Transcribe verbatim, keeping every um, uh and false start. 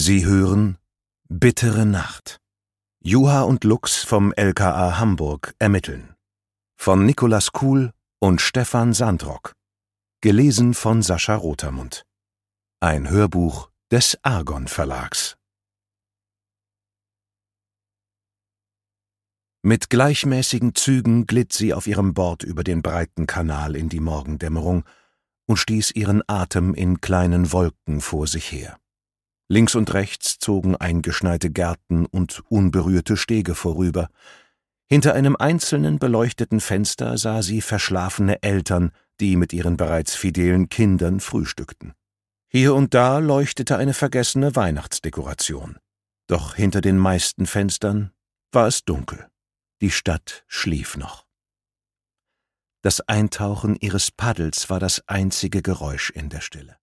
Sie hören Bittere Nacht. Juha und Lux vom L K A Hamburg ermitteln. Von Nicolas Kuhl und Stefan Sandrock. Gelesen von Sascha Rotermund. Ein Hörbuch des Argon Verlags. Mit gleichmäßigen Zügen glitt sie auf ihrem Board über den breiten Kanal in die Morgendämmerung und stieß ihren Atem in kleinen Wolken vor sich her. Links und rechts zogen eingeschneite Gärten und unberührte Stege vorüber. Hinter einem einzelnen beleuchteten Fenster sah sie verschlafene Eltern, die mit ihren bereits fidelen Kindern frühstückten. Hier und da leuchtete eine vergessene Weihnachtsdekoration. Doch hinter den meisten Fenstern war es dunkel. Die Stadt schlief noch. Das Eintauchen ihres Paddels war das einzige Geräusch in der Stille.